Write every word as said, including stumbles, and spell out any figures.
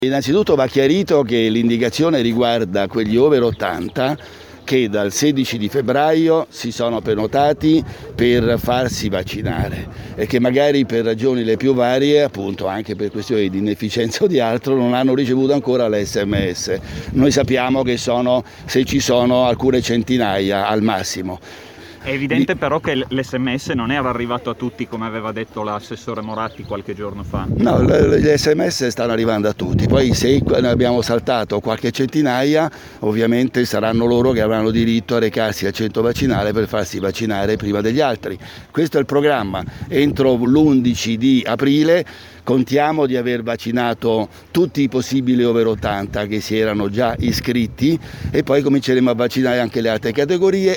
Innanzitutto va chiarito che l'indicazione riguarda quegli over ottanta che dal sedici di febbraio si sono prenotati per farsi vaccinare e che magari per ragioni le più varie, appunto anche per questioni di inefficienza o di altro, non hanno ricevuto ancora l'esse emme esse. Noi sappiamo che sono, se ci sono, alcune centinaia al massimo. È evidente però che l'esse emme esse non era arrivato a tutti come aveva detto l'assessore Moratti qualche giorno fa. No, le esse emme esse stanno arrivando a tutti, poi se ne abbiamo saltato qualche centinaia ovviamente saranno loro che avranno diritto a recarsi al centro vaccinale per farsi vaccinare prima degli altri. Questo è il programma. Entro l'undici di aprile contiamo di aver vaccinato tutti i possibili over ottanta che si erano già iscritti e poi cominceremo a vaccinare anche le altre categorie.